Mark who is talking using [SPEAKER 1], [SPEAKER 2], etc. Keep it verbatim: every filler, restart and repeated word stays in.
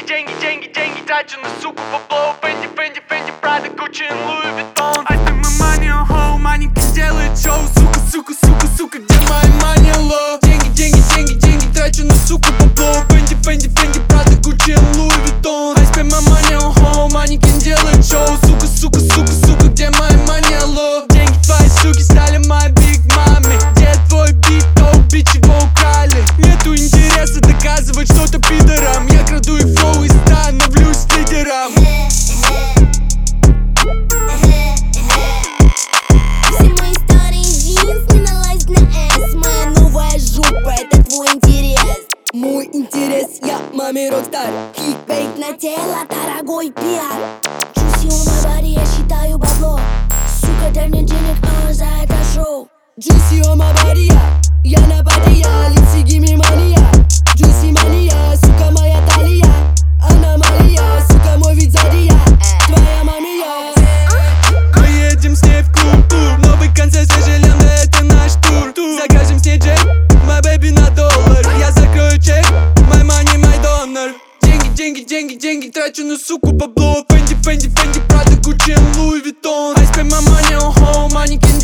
[SPEAKER 1] деньги, деньги, деньги трачу на суку бабло. Фенди, Фенди, Фенди, Прада, Гуччи и Луи Виттон. I spend my money on hoe, маленький делает шоу. Сука, сука, сука, сука, где моя money low? Деньги, деньги, деньги, деньги трачу на суку бабло. Фенди, Фенди, Фенди, Прада, Гуччи и Луи Виттон. I spend my money on hoe, маленький делает шоу. Сука, сука, сука, сука, где моя money low? Деньги твои суки стали моей биг маме. Где твой бит, то бич его украли. Нету интереса доказывать что-то пидорам. Я краду их флоу и становлюсь лидером.
[SPEAKER 2] Все мои старые джинсы не налазь на эс. Моя новая жопа, это твой интерес. Мой интерес, я маме рокстар. Кликбейт на тело, дорогой пиар. Juicy on my body, я считаю бабло. Сука, дай мне денег, а за это шоу. Juicy on my body, я на паре, я лици, give me money, я Juicy mania, сука, моя талия. Аномалия, сука, мой вид сзади, я твоя мамия.
[SPEAKER 1] Мы едем с ней в клуб тур. Новый концерт, сожалеем, да это наш тур. Закажем с ней джек, my baby на доллар. Я закрою чек, my money, my donor. Деньги, деньги, деньги, деньги трачу на суку бабло. Фенди, Фенди, Фенди, Прада, Гуччи и Луи Виттон. I spend my money on home, маленький